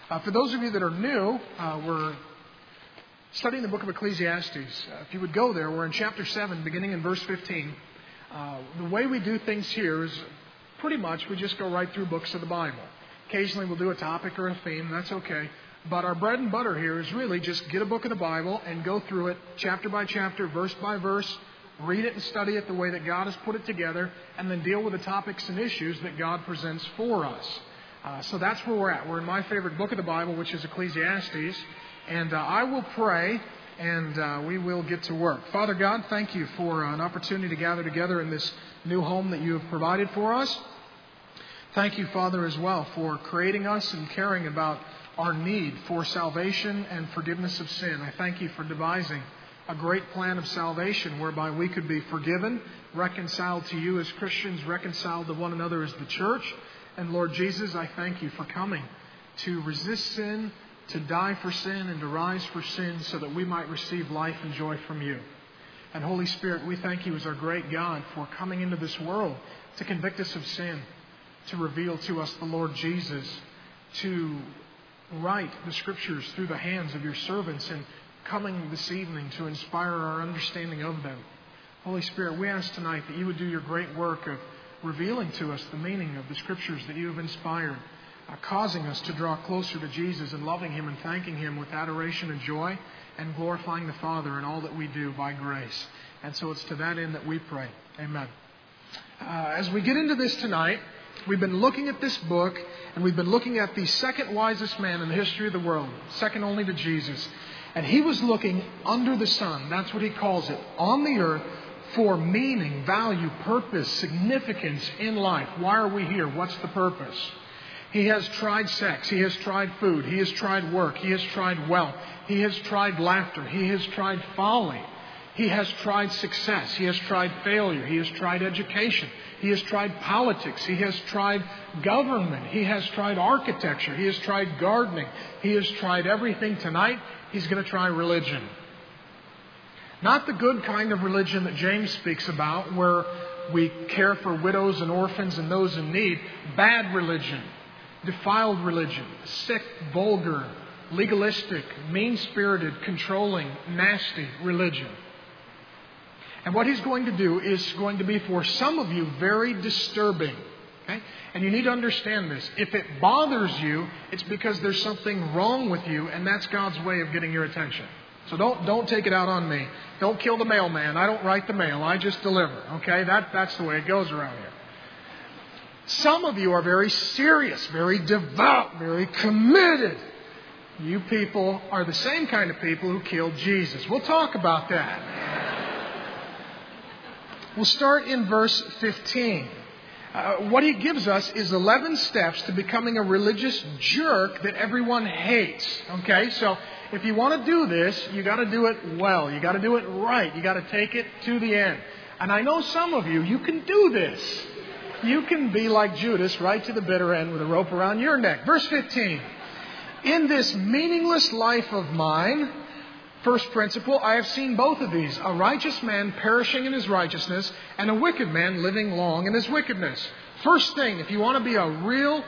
For those of you that are new, we're studying the book of Ecclesiastes. If you would go there, we're in chapter 7, beginning in verse 15. The way we do things here is pretty much we just go right through books of the Bible. Occasionally we'll do a topic or a theme, that's okay. But our bread and butter here is really just get a book of the Bible and go through it chapter by chapter, verse by verse, read it and study it the way that God has put it together, and then deal with the topics and issues that God presents for us. So that's where we're at. We're in my favorite book of the Bible, which is Ecclesiastes. And I will pray, and we will get to work. Father God, thank you for an opportunity to gather together in this new home that you have provided for us. Thank you, Father, as well, for creating us and caring about our need for salvation and forgiveness of sin. I thank you for devising a great plan of salvation whereby we could be forgiven, reconciled to you as Christians, reconciled to one another as the church. And Lord Jesus, I thank you for coming to resist sin, to die for sin, and to rise for sin so that we might receive life and joy from you. And Holy Spirit, we thank you as our great God for coming into this world to convict us of sin, to reveal to us the Lord Jesus, to write the Scriptures through the hands of your servants, and coming this evening to inspire our understanding of them. Holy Spirit, we ask tonight that you would do your great work of revealing to us the meaning of the Scriptures that you have inspired, causing us to draw closer to Jesus and loving Him and thanking Him with adoration and joy, and glorifying the Father in all that we do by grace. And so it's to that end that we pray. Amen. As we get into this tonight, we've been looking at this book, and we've been looking at the second wisest man in the history of the world, second only to Jesus. And he was looking under the sun, that's what he calls it, on the earth, for meaning, value, purpose, significance in life. Why are we here? What's the purpose? He has tried sex. He has tried food. He has tried work. He has tried wealth. He has tried laughter. He has tried folly. He has tried success. He has tried failure. He has tried education. He has tried politics. He has tried government. He has tried architecture. He has tried gardening. He has tried everything. Tonight, he's going to try religion. Not the good kind of religion that James speaks about, where we care for widows and orphans and those in need. Bad religion. Defiled religion, sick, vulgar, legalistic, mean-spirited, controlling, nasty religion. And what he's going to do is going to be, for some of you, very disturbing. Okay? And you need to understand this. If it bothers you, it's because there's something wrong with you, and that's God's way of getting your attention. So don't take it out on me. Don't kill the mailman. I don't write the mail. I just deliver. Okay? That's the way it goes around here. Some of you are very serious, very devout, very committed. You people are the same kind of people who killed Jesus. We'll talk about that. We'll start in verse 15. What he gives us is 11 steps to becoming a religious jerk that everyone hates. Okay, so if you want to do this, you got to do it well. You got to do it right. You got to take it to the end. And I know some of you can do this. You can be like Judas, right to the bitter end with a rope around your neck. Verse 15. In this meaningless life of mine, first principle, I have seen both of these. A righteous man perishing in his righteousness, and a wicked man living long in his wickedness. First thing, if you want to be a real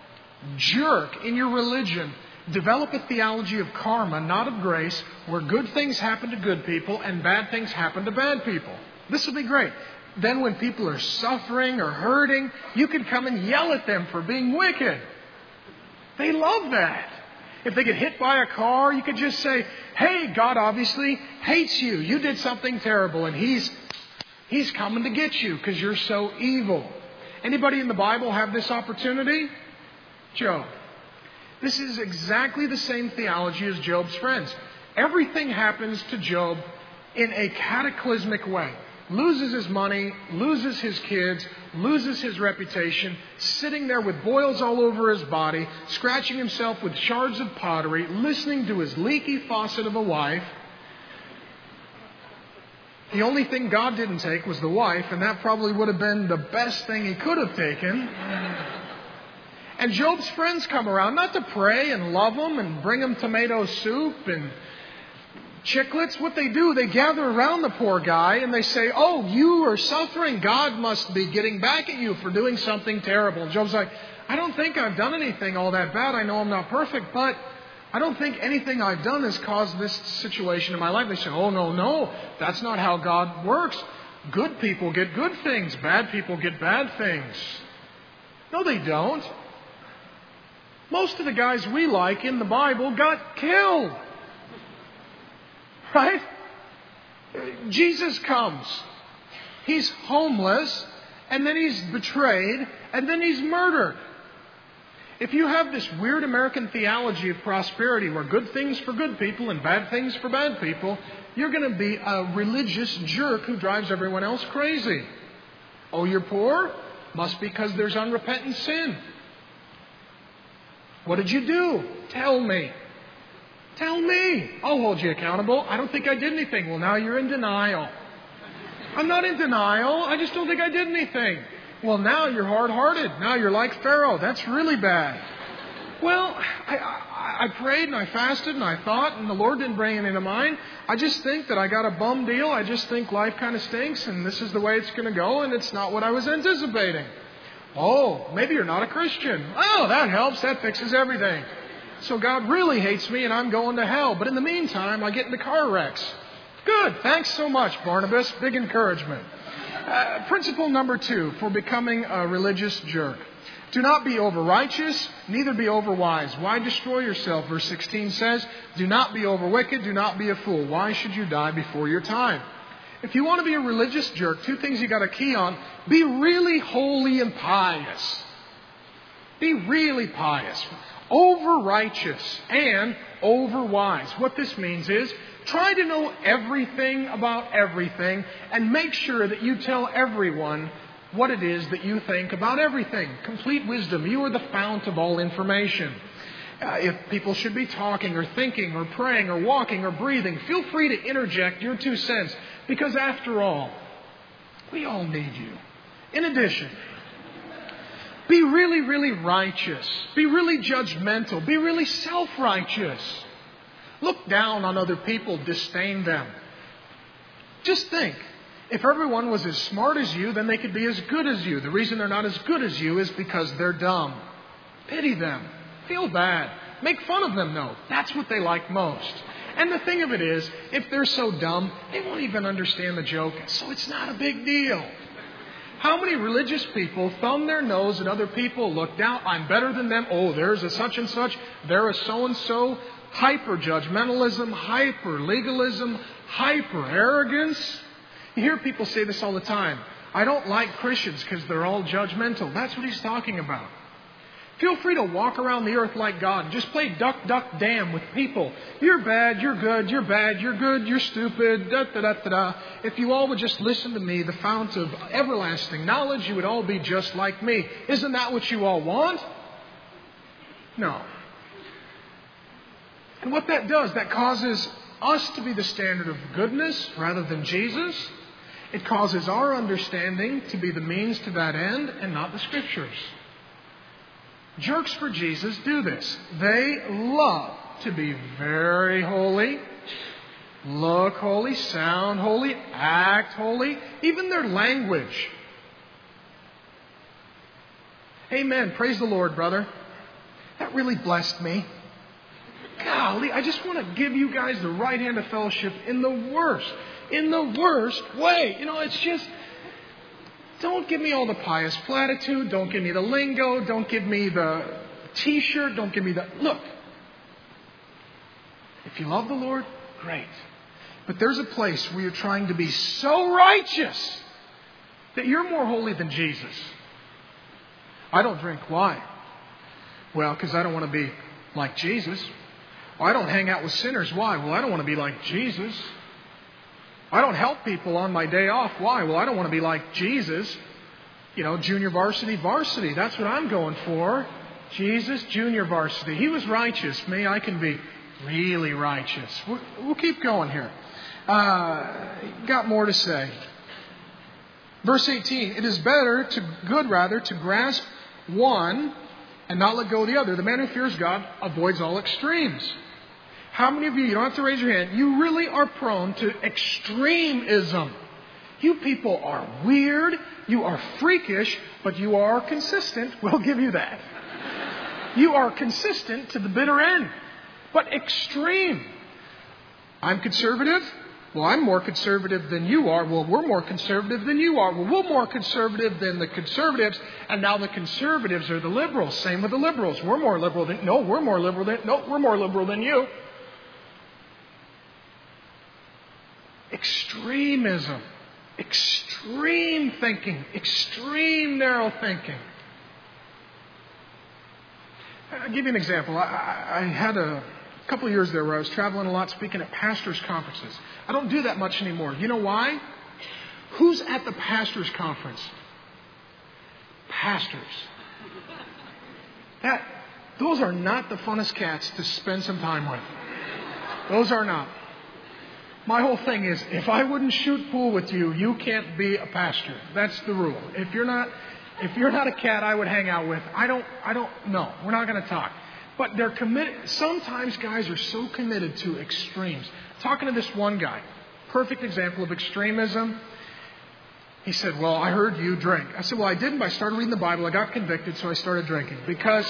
jerk in your religion, develop a theology of karma, not of grace, where good things happen to good people and bad things happen to bad people. This will be great. Then when people are suffering or hurting, you can come and yell at them for being wicked. They love that. If they get hit by a car, you could just say, hey, God obviously hates you. You did something terrible, and He's coming to get you because you're so evil. Anybody in the Bible have this opportunity? Job. This is exactly the same theology as Job's friends. Everything happens to Job in a cataclysmic way. Loses his money, loses his kids, loses his reputation, sitting there with boils all over his body, scratching himself with shards of pottery, listening to his leaky faucet of a wife. The only thing God didn't take was the wife, and that probably would have been the best thing he could have taken. And Job's friends come around, not to pray and love him and bring him tomato soup and chiclets. What they do, they gather around the poor guy and they say, oh, you are suffering. God must be getting back at you for doing something terrible. And Job's like, I don't think I've done anything all that bad. I know I'm not perfect, but I don't think anything I've done has caused this situation in my life. They say, oh, no, that's not how God works. Good people get good things. Bad people get bad things. No, they don't. Most of the guys we like in the Bible got killed. Right? Jesus comes. He's homeless, and then he's betrayed, and then he's murdered. If you have this weird American theology of prosperity where good things for good people and bad things for bad people, you're going to be a religious jerk who drives everyone else crazy. Oh, you're poor? Must be because there's unrepentant sin. What did you do? Tell me. Tell me. I'll hold you accountable. I don't think I did anything. Well, now you're in denial. I'm not in denial. I just don't think I did anything. Well, now you're hard-hearted. Now you're like Pharaoh. That's really bad. Well, I prayed and I fasted and I thought, and the Lord didn't bring it into mind. I just think that I got a bum deal. I just think life kind of stinks and this is the way it's going to go, and it's not what I was anticipating. Oh, maybe you're not a Christian. Oh, that helps. That fixes everything. So God really hates me and I'm going to hell. But in the meantime, I get into car wrecks. Good. Thanks so much, Barnabas. Big encouragement. Principle number 2 for becoming a religious jerk. Do not be over-righteous, neither be over-wise. Why destroy yourself? Verse 16 says, do not be over-wicked, do not be a fool. Why should you die before your time? If you want to be a religious jerk, 2 things you got to key on. Be really holy and pious. Be really pious. Over-righteous and over-wise. What this means is, try to know everything about everything and make sure that you tell everyone what it is that you think about everything. Complete wisdom. You are the fount of all information. If people should be talking or thinking or praying or walking or breathing, feel free to interject your 2 cents, because after all, we all need you. In addition, be really, really righteous. Be really judgmental. Be really self-righteous. Look down on other people, disdain them. Just think, if everyone was as smart as you, then they could be as good as you. The reason they're not as good as you is because they're dumb. Pity them. Feel bad. Make fun of them, though. That's what they like most. And the thing of it is, if they're so dumb, they won't even understand the joke, so it's not a big deal. How many religious people thumb their nose at other people, look down, I'm better than them, oh, there's a such and such, they're a so-and-so, hyper-judgmentalism, hyper-legalism, hyper-arrogance. You hear people say this all the time. I don't like Christians because they're all judgmental. That's what he's talking about. Feel free to walk around the earth like God. Just play duck, duck, damn with people. You're bad, you're good, you're bad, you're good, you're stupid, da-da-da-da-da. If you all would just listen to me, the fount of everlasting knowledge, you would all be just like me. Isn't that what you all want? No. And what that does, that causes us to be the standard of goodness rather than Jesus. It causes our understanding to be the means to that end and not the Scriptures. Jerks for Jesus do this. They love to be very holy, look holy, sound holy, act holy, even their language. Amen. Praise the Lord, brother. That really blessed me. Golly, I just want to give you guys the right hand of fellowship in the worst way. You know, it's just, don't give me all the pious platitude. Don't give me the lingo. Don't give me the T-shirt. Don't give me the... Look, if you love the Lord, great. But there's a place where you're trying to be so righteous that you're more holy than Jesus. I don't drink. Why? Well, because I don't want to be like Jesus. I don't hang out with sinners. Why? Well, I don't want to be like Jesus. I don't help people on my day off. Why? Well, I don't want to be like Jesus. You know, junior varsity. That's what I'm going for. Jesus, junior varsity. He was righteous. Me, I can be really righteous. We'll keep going here. Got more to say. Verse 18. It is good to grasp one and not let go of the other. The man who fears God avoids all extremes. How many of you don't have to raise your hand, you really are prone to extremism. You people are weird, you are freakish, but you are consistent. We'll give you that. You are consistent to the bitter end, but extreme. I'm conservative. Well, I'm more conservative than you are. Well, we're more conservative than you are. Well, we're more conservative than the conservatives. And now the conservatives are the liberals. Same with the liberals. We're more liberal than... No, we're more liberal than... No, we're more liberal than you. Extremism. Extreme thinking. Extreme narrow thinking. I'll give you an example. I had a couple of years there where I was traveling a lot speaking at pastors' conferences. I don't do that much anymore. You know why? Who's at the pastors' conference? Pastors. Those are not the funnest cats to spend some time with. Those are not. My whole thing is, if I wouldn't shoot pool with you, you can't be a pastor. That's the rule. If you're not a cat I would hang out with, I don't know. We're not going to talk. But they're committed. Sometimes guys are so committed to extremes. Talking to this one guy, perfect example of extremism. He said, well, I heard you drink. I said, well, I didn't, but I started reading the Bible. I got convicted, so I started drinking. Because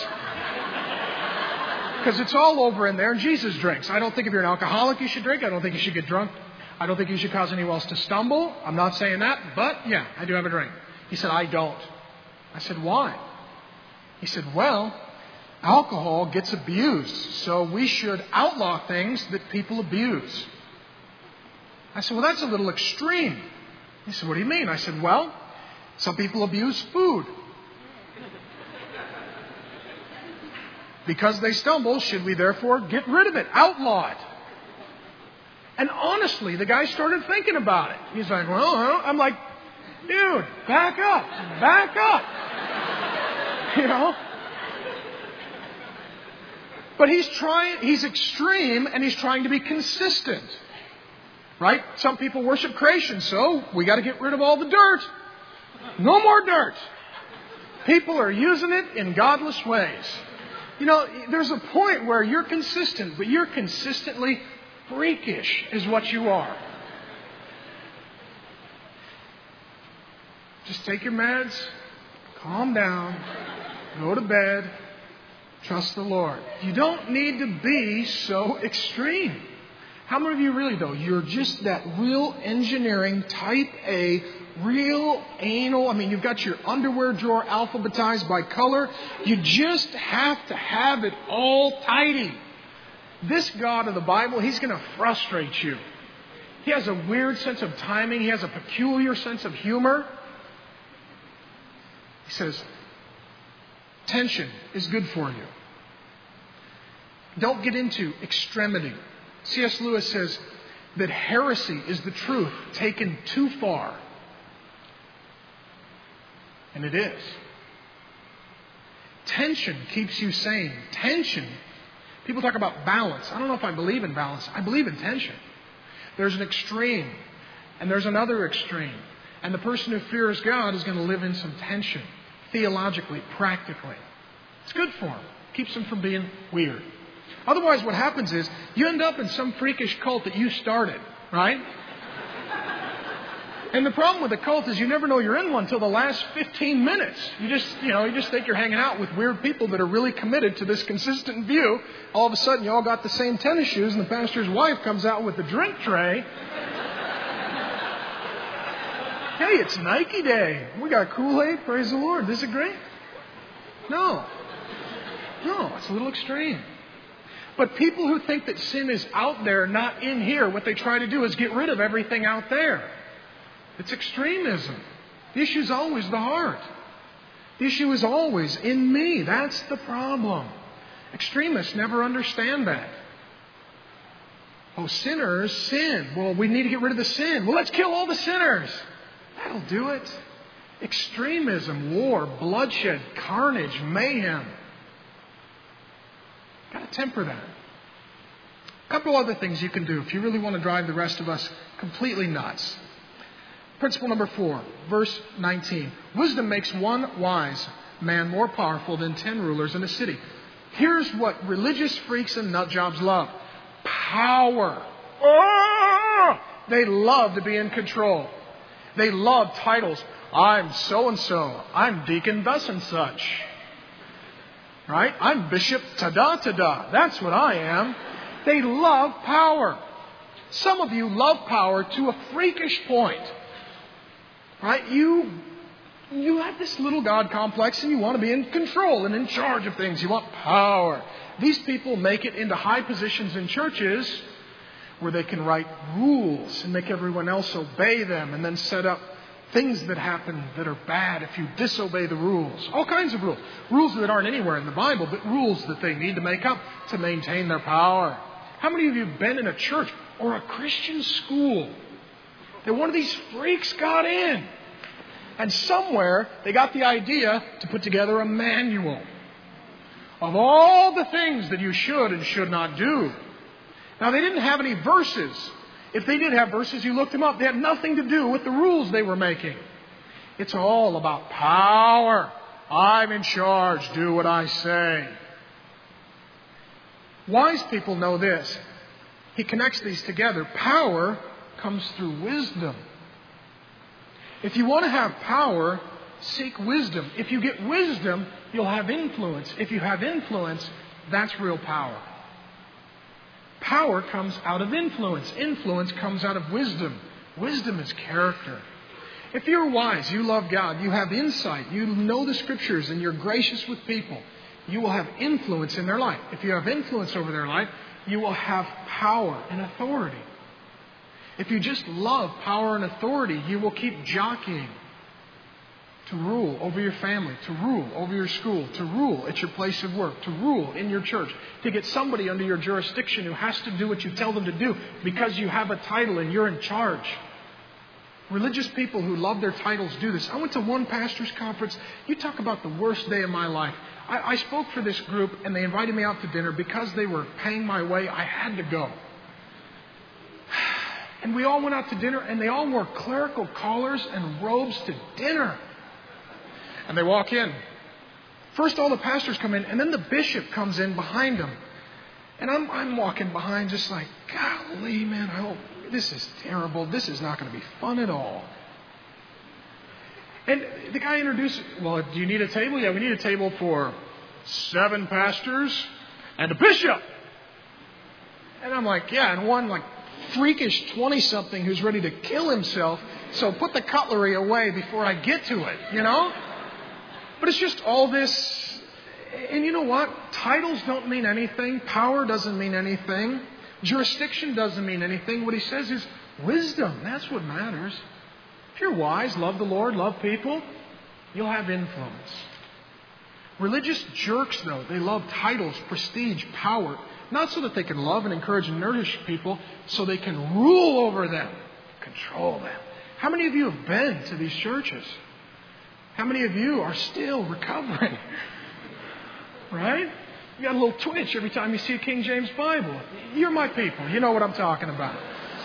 it's all over in there, and Jesus drinks. I don't think if you're an alcoholic you should drink. I don't think you should get drunk. I don't think you should cause anyone else to stumble. I'm not saying that, but yeah, I do have a drink. He said, I don't. I said, why? He said, well, alcohol gets abused, so we should outlaw things that people abuse. I said, well, that's a little extreme. He said, what do you mean? I said, well, some people abuse food. Because they stumble, should we therefore get rid of it, outlaw it? And honestly, the guy started thinking about it. He's like, well, I'm like, dude, back up. You know? But he's extreme and he's trying to be consistent. Right? Some people worship creation, so we got to get rid of all the dirt. No more dirt. People are using it in godless ways. You know, there's a point where you're consistent, but you're consistently freakish is what you are. Just take your meds, calm down, go to bed, trust the Lord. You don't need to be so extreme. How many of you really, though, you're just that real engineering, type A, real anal. I mean, you've got your underwear drawer alphabetized by color. You just have to have it all tidy. This God of the Bible, He's going to frustrate you. He has a weird sense of timing. He has a peculiar sense of humor. He says, tension is good for you. Don't get into extremity. C.S. Lewis says that heresy is the truth taken too far. And it is. Tension keeps you sane. Tension. People talk about balance. I don't know if I believe in balance. I believe in tension. There's an extreme, and there's another extreme. And the person who fears God is going to live in some tension, theologically, practically. It's good for him. Keeps him from being weird. Otherwise, what happens is you end up in some freakish cult that you started, right? And the problem with the cult is you never know you're in one until the last 15 minutes. You just think you're hanging out with weird people that are really committed to this consistent view. All of a sudden, you all got the same tennis shoes, and the pastor's wife comes out with the drink tray. Hey, it's Nike Day. We got Kool-Aid. Praise the Lord. This is great. No, it's a little extreme. But people who think that sin is out there, not in here, what they try to do is get rid of everything out there. It's extremism. The issue is always the heart. The issue is always in me. That's the problem. Extremists never understand that. Oh, sinners sin. Well, we need to get rid of the sin. Well, let's kill all the sinners. That'll do it. Extremism, war, bloodshed, carnage, mayhem. Got to temper that. A couple other things you can do if you really want to drive the rest of us completely nuts. Principle number 4, verse 19. Wisdom makes one wise man more powerful than 10 rulers in a city. Here's what religious freaks and nutjobs love. Power. Oh! They love to be in control. They love titles. I'm so-and-so. I'm Deacon thus-and-such. Right? I'm Bishop ta-da-ta-da. That's what I am. They love power. Some of you love power to a freakish point. Right? You have this little God complex and you want to be in control and in charge of things. You want power. These people make it into high positions in churches where they can write rules and make everyone else obey them and then set up things that happen that are bad if you disobey the rules. All kinds of rules. Rules that aren't anywhere in the Bible, but rules that they need to make up to maintain their power. How many of you have been in a church or a Christian school that one of these freaks got in? And somewhere they got the idea to put together a manual of all the things that you should and should not do. Now, they didn't have any verses. If they did have verses, you looked them up. They had nothing to do with the rules they were making. It's all about power. I'm in charge. Do what I say. Wise people know this. He connects these together. Power comes through wisdom. If you want to have power, seek wisdom. If you get wisdom, you'll have influence. If you have influence, that's real power. Power comes out of influence. Influence comes out of wisdom. Wisdom is character. If you're wise, you love God, you have insight, you know the Scriptures, and you're gracious with people, you will have influence in their life. If you have influence over their life, you will have power and authority. If you just love power and authority, you will keep jockeying to rule over your family, to rule over your school, to rule at your place of work, to rule in your church, to get somebody under your jurisdiction who has to do what you tell them to do because you have a title and you're in charge. Religious people who love their titles do this. I went to one pastor's conference. You talk about the worst day of my life. I spoke for this group and they invited me out to dinner because they were paying my way. I had to go. And we all went out to dinner and they all wore clerical collars and robes to dinner. And they walk in. First all the pastors come in and then the bishop comes in behind them. And I'm walking behind just like, golly, man, I hope this is terrible. This is not going to be fun at all. And the guy introduced, well, do you need a table? Yeah, we need a table for 7 pastors and a bishop. And I'm like, yeah, and one like freakish 20-something who's ready to kill himself. So put the cutlery away before I get to it, you know? But it's just all this. And you know what? Titles don't mean anything. Power doesn't mean anything. Jurisdiction doesn't mean anything. What he says is wisdom. That's what matters. If you're wise, love the Lord, love people, you'll have influence. Religious jerks, though, they love titles, prestige, power. Not so that they can love and encourage and nourish people, so they can rule over them, control them. How many of you have been to these churches? How many of you are still recovering? Right? You got a little twitch every time you see a King James Bible. You're my people. You know what I'm talking about.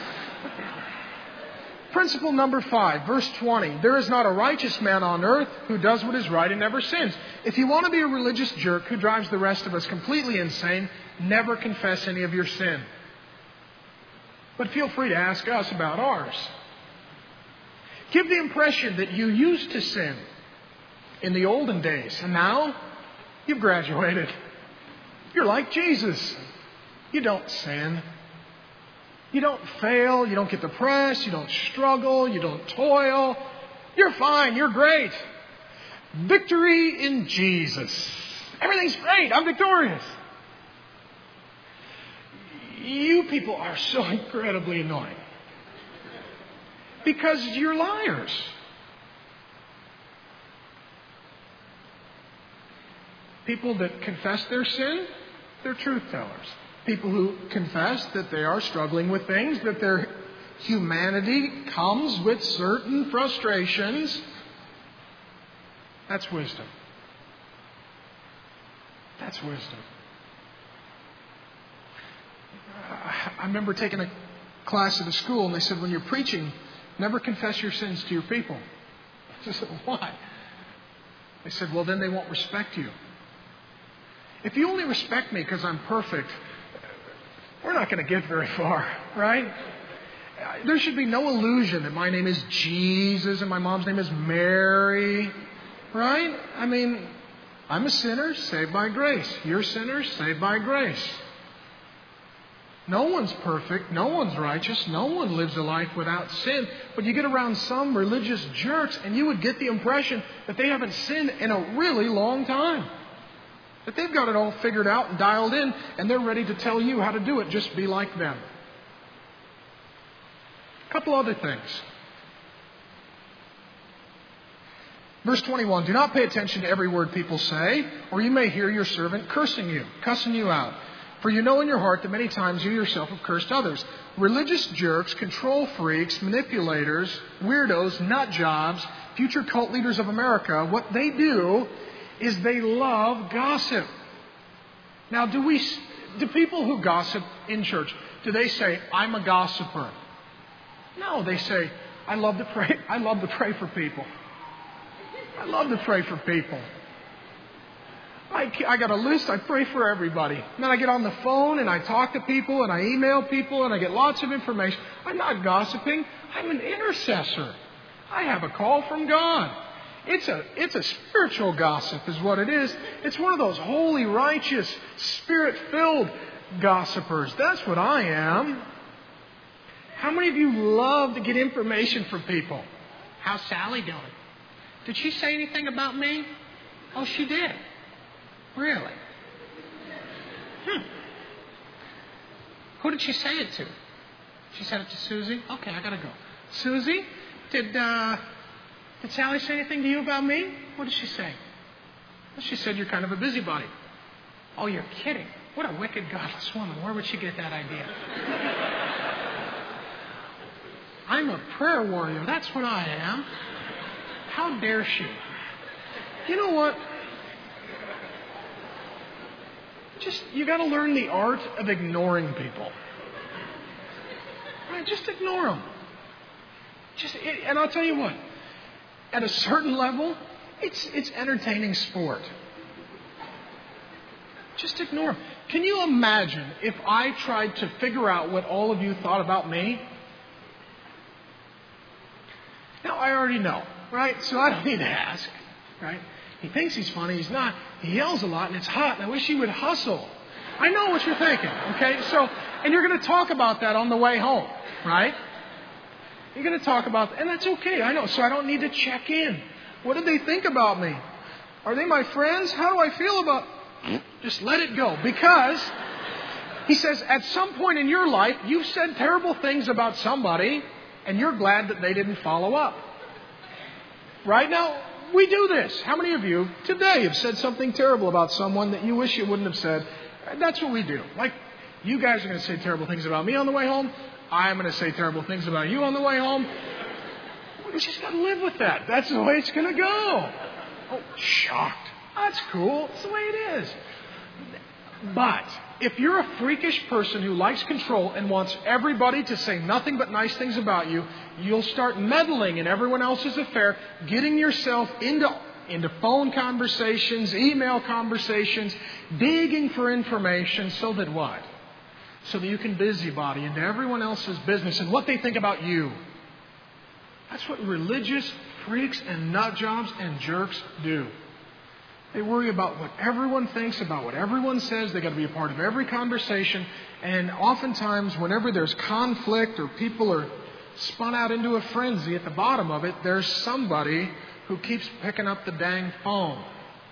Principle number 5, verse 20. There is not a righteous man on earth who does what is right and never sins. If you want to be a religious jerk who drives the rest of us completely insane, never confess any of your sin. But feel free to ask us about ours. Give the impression that you used to sin in the olden days, and now you've graduated. You're like Jesus. You don't sin. You don't fail. You don't get depressed. You don't struggle. You don't toil. You're fine. You're great. Victory in Jesus. Everything's great. I'm victorious. You people are so incredibly annoying. Because you're liars. People that confess their sin, they're truth tellers. People who confess that they are struggling with things, that their humanity comes with certain frustrations, that's wisdom. That's wisdom. I remember taking a class at a school and they said, when you're preaching, never confess your sins to your people. I said, why? They said, well, then they won't respect you. If you only respect me because I'm perfect, we're not going to get very far, right? There should be no illusion that my name is Jesus and my mom's name is Mary. Right? I mean, I'm a sinner saved by grace. You're sinners saved by grace. No one's perfect. No one's righteous. No one lives a life without sin. But you get around some religious jerks and you would get the impression that they haven't sinned in a really long time. That they've got it all figured out and dialed in and they're ready to tell you how to do it. Just be like them. A couple other things. Verse 21, do not pay attention to every word people say, or you may hear your servant cursing you out. For you know in your heart that many times you yourself have cursed others. Religious jerks, control freaks, manipulators, weirdos, nut jobs, future cult leaders of America, what they do is they love gossip. Now, do people who gossip in church, do they say, I'm a gossiper? No, they say, I love to pray for people. I love to pray for people. I got a list. I pray for everybody. And then I get on the phone and I talk to people and I email people and I get lots of information. I'm not gossiping. I'm an intercessor. I have a call from God. It's a spiritual gossip is what it is. It's one of those holy, righteous, spirit-filled gossipers. That's what I am. How many of you love to get information from people? How's Sally doing? Did she say anything about me? Oh, she did. Really? Who did she say it to? She said it to Susie? Okay, I gotta go. Susie, did Sally say anything to you about me? What did she say? Well, she said you're kind of a busybody. Oh, you're kidding. What a wicked, godless woman. Where would she get that idea? I'm a prayer warrior. That's what I am. How dare she? You know what? You got to learn the art of ignoring people. Right? Just ignore them. And I'll tell you what. At a certain level, it's entertaining sport. Just ignore them. Can you imagine if I tried to figure out what all of you thought about me? Now, I already know, right? So I don't need to ask, right? He thinks he's funny. He's not. He yells a lot, and it's hot, and I wish he would hustle. I know what you're thinking, okay? And you're going to talk about that on the way home, right? You're going to talk about that, and that's okay. I know. So I don't need to check in. What do they think about me? Are they my friends? How do I feel about... Just let it go. Because, he says, at some point in your life, you've said terrible things about somebody, and you're glad that they didn't follow up. Right now, we do this. How many of you today have said something terrible about someone that you wish you wouldn't have said? That's what we do. Like, you guys are going to say terrible things about me on the way home. I'm going to say terrible things about you on the way home. We just got to live with that. That's the way it's going to go. Oh, shocked. That's cool. It's the way it is. But if you're a freakish person who likes control and wants everybody to say nothing but nice things about you, you'll start meddling in everyone else's affair, getting yourself into phone conversations, email conversations, digging for information, so that what? So that you can busybody into everyone else's business and what they think about you. That's what religious freaks and nut jobs and jerks do. They worry about what everyone thinks, about what everyone says. They've got to be a part of every conversation. And oftentimes, whenever there's conflict or people are spun out into a frenzy, at the bottom of it, there's somebody who keeps picking up the dang phone.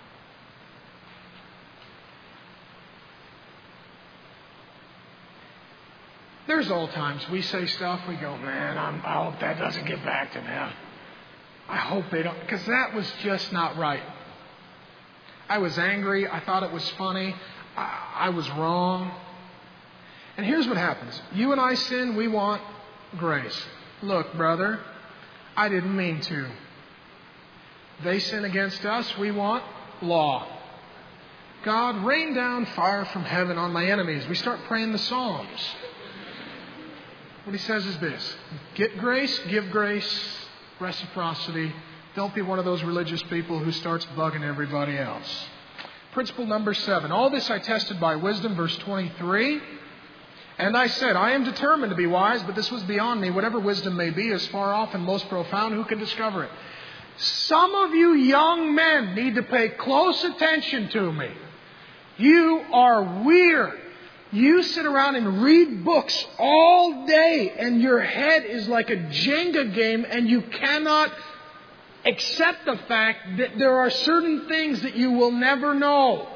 There's all times we say stuff, we go, man, I hope that doesn't get back to them. I hope they don't, because that was just not right. I was angry. I thought it was funny. I was wrong. And here's what happens. You and I sin, we want grace. Look, brother, I didn't mean to. They sin against us, we want law. God, rain down fire from heaven on my enemies. We start praying the Psalms. What he says is this: get grace, give grace, reciprocity. Don't be one of those religious people who starts bugging everybody else. Principle number 7. All this I tested by wisdom, verse 23. And I said, I am determined to be wise, but this was beyond me. Whatever wisdom may be is far off and most profound. Who can discover it? Some of you young men need to pay close attention to me. You are weird. You sit around and read books all day, and your head is like a Jenga game, and you cannot accept the fact that there are certain things that you will never know.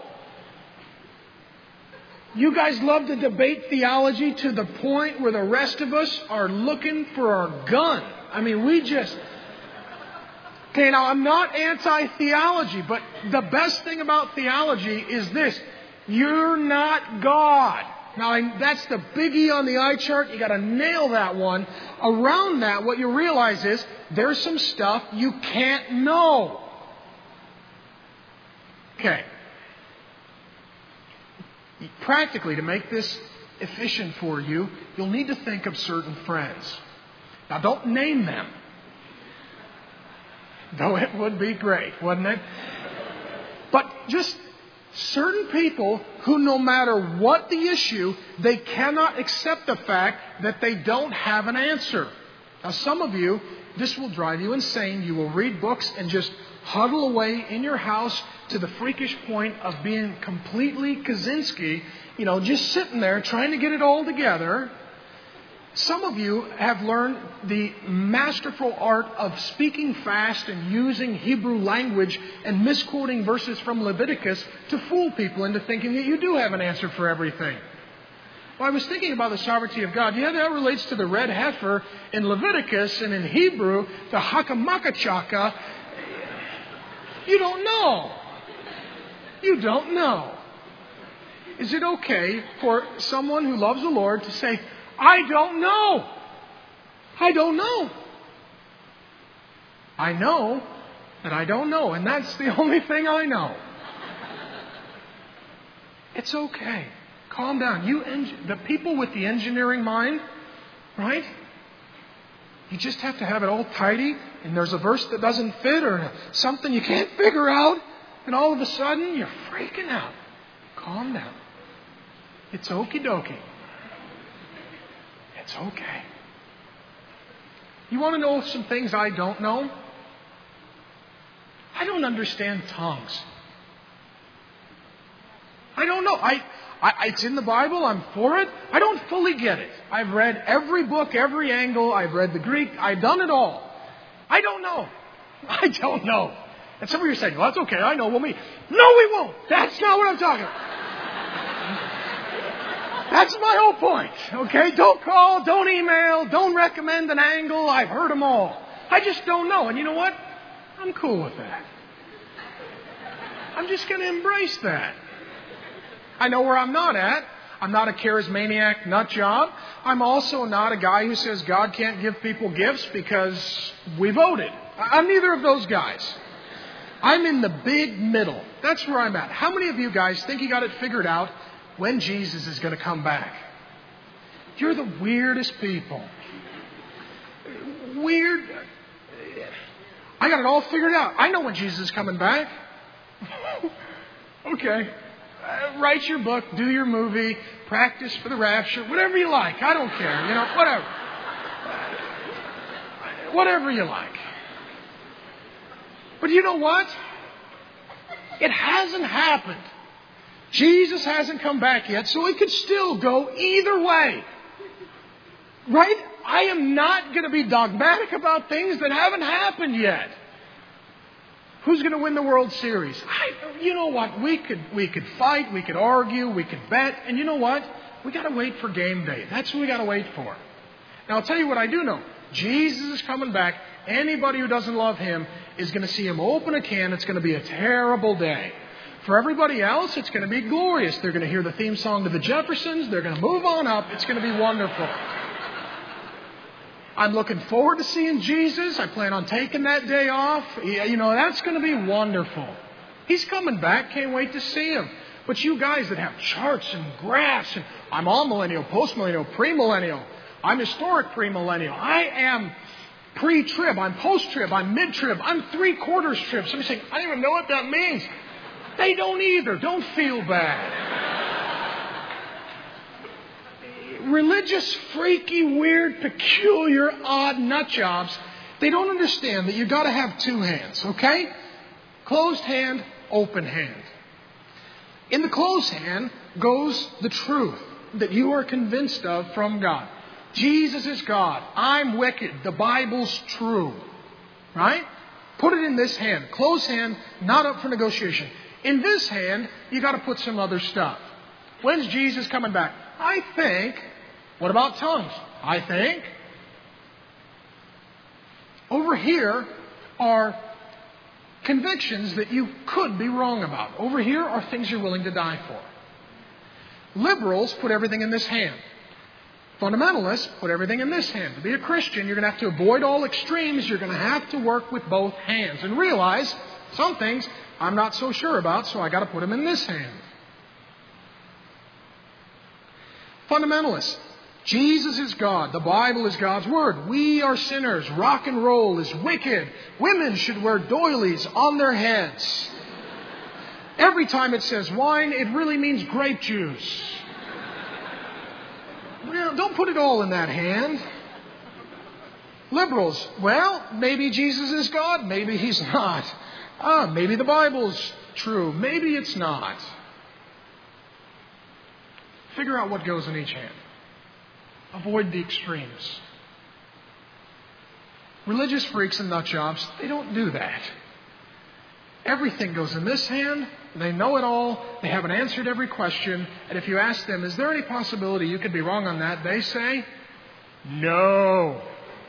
You guys love to debate theology to the point where the rest of us are looking for our gun. I mean, Okay, now I'm not anti-theology, but the best thing about theology is this. You're not God. Now, that's the biggie on the eye chart. You got to nail that one. Around that, what you realize is there's some stuff you can't know. Okay. Practically, to make this efficient for you, you'll need to think of certain friends. Now, don't name them. Though it would be great, wouldn't it? But just certain people who, no matter what the issue, they cannot accept the fact that they don't have an answer. Now, some of you, this will drive you insane. You will read books and just huddle away in your house to the freakish point of being completely Kaczynski, just sitting there trying to get it all together. Some of you have learned the masterful art of speaking fast and using Hebrew language and misquoting verses from Leviticus to fool people into thinking that you do have an answer for everything. Well, I was thinking about the sovereignty of God. Yeah, that relates to the red heifer in Leviticus, and in Hebrew, the hakamakachaka. You don't know. You don't know. Is it okay for someone who loves the Lord to say, I don't know. I don't know. I know that I don't know, and that's the only thing I know. It's okay. Calm down. The people with the engineering mind, right? You just have to have it all tidy, and there's a verse that doesn't fit or something you can't figure out, and all of a sudden you're freaking out. Calm down. It's okie dokie. It's okay. You want to know some things I don't know? I don't understand tongues. I don't know. It's in the Bible. I'm for it. I don't fully get it. I've read every book, every angle. I've read the Greek. I've done it all. I don't know. I don't know. And some of you are saying, well, that's okay. I know. We'll meet. No, we won't. That's not what I'm talking about. That's my whole point, okay? Don't call, don't email, don't recommend an angle. I've heard them all. I just don't know. And you know what? I'm cool with that. I'm just going to embrace that. I know where I'm not at. I'm not a charismaniac nut job. I'm also not a guy who says God can't give people gifts because we voted. I'm neither of those guys. I'm in the big middle. That's where I'm at. How many of you guys think you got it figured out when Jesus is going to come back? You're the weirdest people. Weird. I got it all figured out. I know when Jesus is coming back. Okay. Write your book, do your movie, practice for the rapture, whatever you like. I don't care. Whatever. Whatever you like. But you know what? It hasn't happened. Jesus hasn't come back yet, so it could still go either way. Right? I am not going to be dogmatic about things that haven't happened yet. Who's going to win the World Series? You know what? We could fight, we could argue, we could bet, and you know what? We got to wait for game day. That's what we got to wait for. Now, I'll tell you what I do know. Jesus is coming back. Anybody who doesn't love Him is going to see Him open a can. It's going to be a terrible day. For everybody else, it's going to be glorious. They're going to hear the theme song to the Jeffersons. They're going to move on up. It's going to be wonderful. I'm looking forward to seeing Jesus. I plan on taking that day off. That's going to be wonderful. He's coming back. Can't wait to see Him. But you guys that have charts and graphs, and I'm all millennial, post-millennial, premillennial. I'm historic premillennial. I am pre-trib. I'm post-trib. I'm mid-trib. I'm three-quarters trib. Somebody's saying, I don't even know what that means. They don't either. Don't feel bad. religious, freaky, weird, peculiar, odd nut jobs, they don't understand that you've got to have two hands, okay? Closed hand, open hand. In the closed hand goes the truth that you are convinced of from God. Jesus is God. I'm wicked. The Bible's true. Right? Put it in this hand. Closed hand, not up for negotiation. In this hand, you got to put some other stuff. When's Jesus coming back? I think. What about tongues? I think. Over here are convictions that you could be wrong about. Over here are things you're willing to die for. Liberals put everything in this hand. Fundamentalists put everything in this hand. To be a Christian, you're going to have to avoid all extremes. You're going to have to work with both hands and realize some things I'm not so sure about, so I got to put them in this hand. Fundamentalists. Jesus is God. The Bible is God's Word. We are sinners. Rock and roll is wicked. Women should wear doilies on their heads. Every time it says wine, it really means grape juice. Well, don't put it all in that hand. Liberals, well, maybe Jesus is God, maybe He's not. Maybe the Bible's true, maybe it's not. Figure out what goes in each hand. Avoid the extremes. Religious freaks and nut jobs, they don't do that. Everything goes in this hand. They know it all. They haven't answered every question. And if you ask them, is there any possibility you could be wrong on that? They say, no.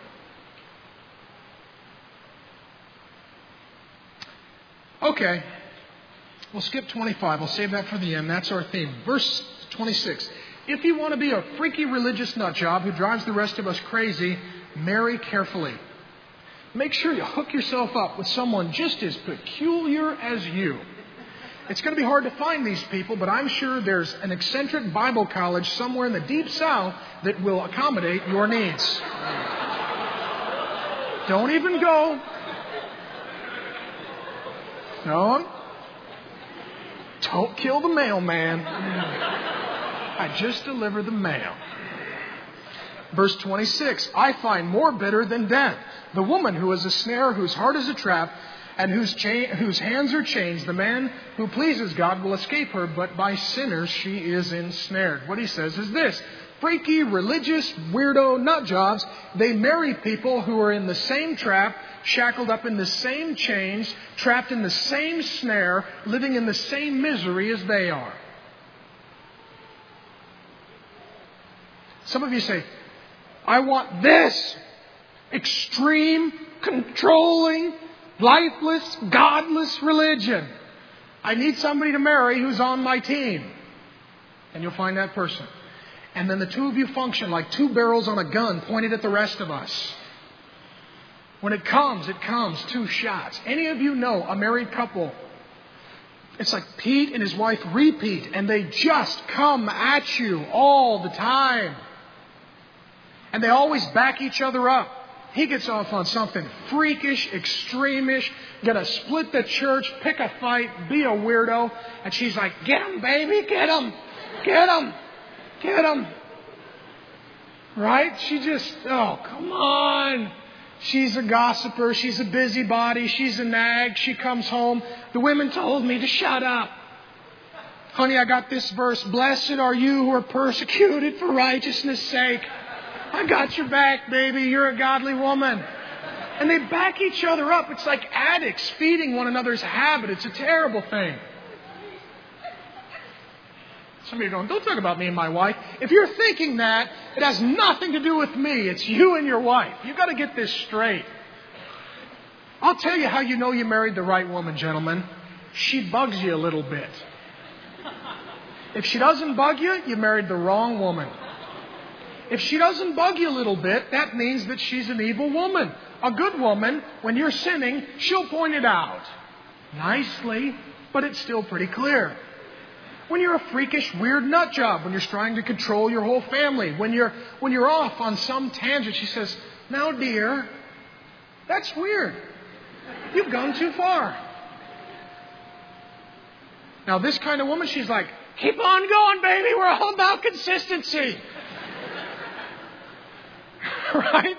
Okay. We'll skip 25. We'll save that for the end. That's our theme. Verse 26. If you want to be a freaky religious nut job who drives the rest of us crazy, marry carefully. Make sure you hook yourself up with someone just as peculiar as you. It's going to be hard to find these people, but I'm sure there's an eccentric Bible college somewhere in the deep south that will accommodate your needs. Don't even go. No. Don't kill the mailman. I just delivered the mail. Verse 26, I find more bitter than death. The woman who is a snare, whose heart is a trap, and whose hands are chains. The man who pleases God will escape her, but by sinners she is ensnared. What he says is this. Freaky, religious, weirdo nut jobs, they marry people who are in the same trap, shackled up in the same chains, trapped in the same snare, living in the same misery as they are. Some of you say, I want this extreme, controlling, lifeless, godless religion. I need somebody to marry who's on my team. And you'll find that person. And then the two of you function like two barrels on a gun pointed at the rest of us. When it comes, two shots. Any of you know a married couple? It's like Pete and his wife repeat, and they just come at you all the time. And they always back each other up. He gets off on something freakish, extremish, gonna split the church, pick a fight, be a weirdo. And she's like, get him, baby, get him, get him, get him. Right? She just, oh, come on. She's a gossiper. She's a busybody. She's a nag. She comes home. The women told me to shut up. Honey, I got this verse. Blessed are you who are persecuted for righteousness' sake. I got your back, baby. You're a godly woman. And they back each other up. It's like addicts feeding one another's habit. It's a terrible thing. Some of you are going, don't talk about me and my wife. If you're thinking that, it has nothing to do with me. It's you and your wife. You've got to get this straight. I'll tell you how you know you married the right woman, gentlemen. She bugs you a little bit. If she doesn't bug you, you married the wrong woman. If she doesn't bug you a little bit, that means that she's an evil woman. A good woman, when you're sinning, she'll point it out. Nicely, but it's still pretty clear. When you're a freakish, weird nut job, when you're trying to control your whole family, when you're off on some tangent, she says, now dear, that's weird. You've gone too far. Now this kind of woman, she's like, keep on going, baby. We're all about consistency. Right?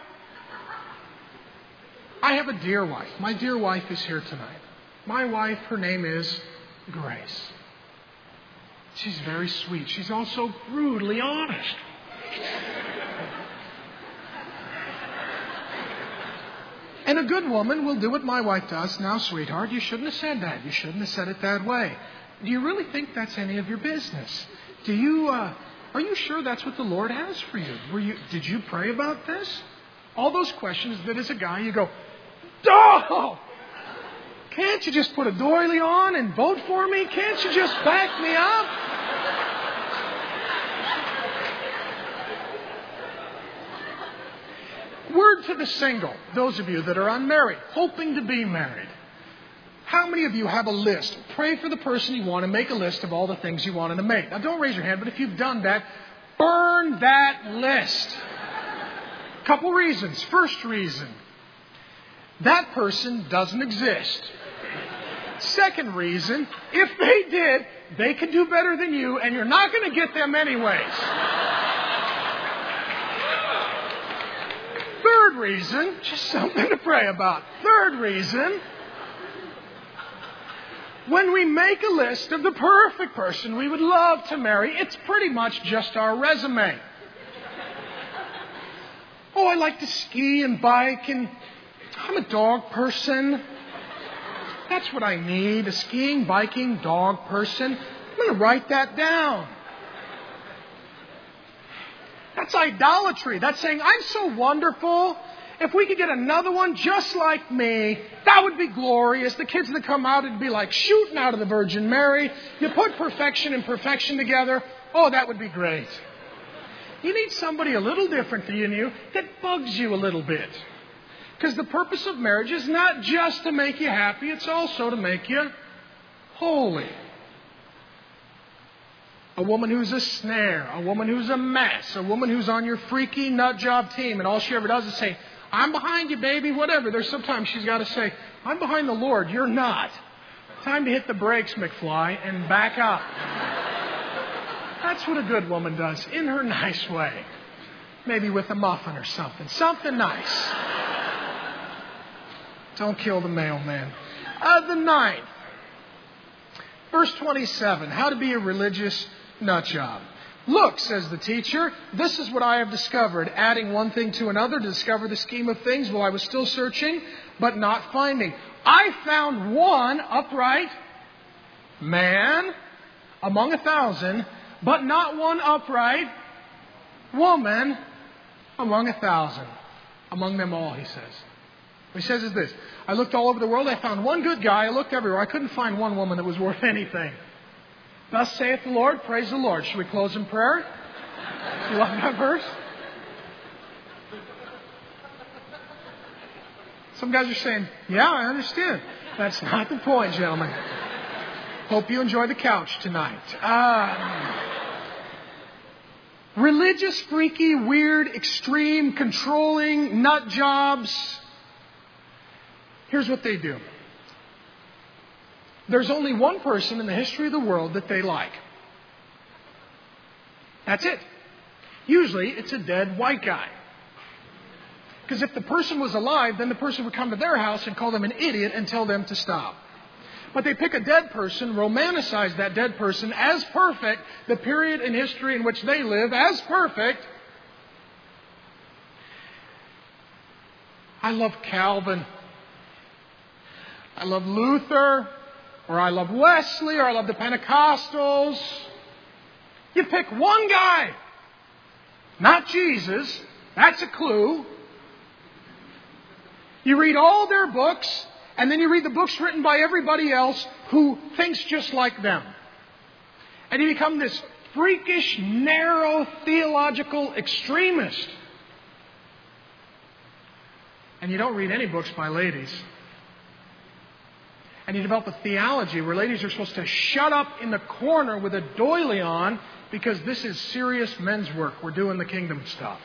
I have a dear wife. My dear wife is here tonight. My wife, her name is Grace. She's very sweet. She's also brutally honest. And a good woman will do what my wife does. Now, sweetheart, you shouldn't have said that. You shouldn't have said it that way. Do you really think that's any of your business? Are you sure that's what the Lord has for you? Did you pray about this? All those questions that as a guy you go, oh, can't you just put a doily on and vote for me? Can't you just back me up? Word to the single, those of you that are unmarried, hoping to be married. How many of you have a list? Pray for the person you want and make a list of all the things you want to make. Now, don't raise your hand, but if you've done that, burn that list. Couple reasons. First reason, that person doesn't exist. Second reason, if they did, they could do better than you, and you're not going to get them anyways. Third reason, just something to pray about. Third reason, when we make a list of the perfect person we would love to marry, it's pretty much just our resume. Oh, I like to ski and bike, and I'm a dog person. That's what I need, a skiing, biking, dog person. I'm going to write that down. That's idolatry. That's saying, I'm so wonderful. If we could get another one just like me, that would be glorious. The kids that come out, it'd be like shooting out of the Virgin Mary. You put perfection and perfection together. Oh, that would be great. You need somebody a little different than you that bugs you a little bit. Because the purpose of marriage is not just to make you happy, it's also to make you holy. A woman who's a snare, a woman who's a mess, a woman who's on your freaky nut job team, and all she ever does is say, I'm behind you, baby, whatever. There's sometimes she's got to say, I'm behind the Lord, you're not. Time to hit the brakes, McFly, and back up. That's what a good woman does, in her nice way. Maybe with a muffin or something. Something nice. Don't kill the mailman. The ninth. Verse 27. How to be a religious nut job. Look, says the teacher, this is what I have discovered. Adding one thing to another to discover the scheme of things while I was still searching, but not finding. I found one upright man among 1,000, but not one upright woman among 1,000. Among them all, he says. What he says is this. I looked all over the world. I found one good guy. I looked everywhere. I couldn't find one woman that was worth anything. Thus saith the Lord. Praise the Lord. Should we close in prayer? You love that verse? Some guys are saying, yeah, I understand. That's not the point, gentlemen. Hope you enjoy the couch tonight. Religious, freaky, weird, extreme, controlling, nut jobs. Here's what they do. There's only one person in the history of the world that they like. That's it. Usually it's a dead white guy. Because if the person was alive, then the person would come to their house and call them an idiot and tell them to stop. But they pick a dead person, romanticize that dead person as perfect, the period in history in which they live as perfect. I love Calvin. I love Luther. Or I love Wesley. Or I love the Pentecostals. You pick one guy. Not Jesus. That's a clue. You read all their books. And then you read the books written by everybody else who thinks just like them. And you become this freakish, narrow, theological extremist. And you don't read any books by ladies. And you develop a theology where ladies are supposed to shut up in the corner with a doily on because this is serious men's work. We're doing the kingdom stuff.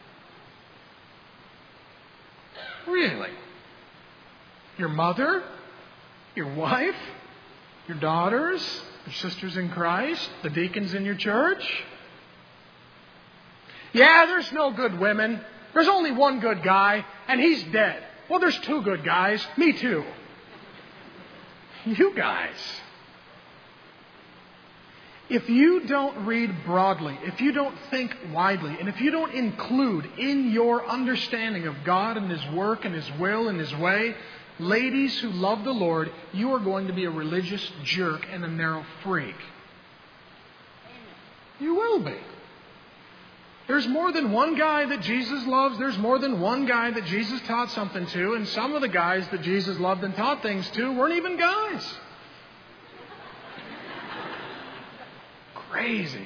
Really? Your mother, your wife, your daughters, your sisters in Christ, the deacons in your church. Yeah, there's no good women. There's only one good guy, and he's dead. Well, there's two good guys. Me too. You guys. If you don't read broadly, if you don't think widely, and if you don't include in your understanding of God and His work and His will and His way, ladies who love the Lord, you are going to be a religious jerk and a narrow freak. You will be. There's more than one guy that Jesus loves. There's more than one guy that Jesus taught something to. And some of the guys that Jesus loved and taught things to weren't even guys. Crazy.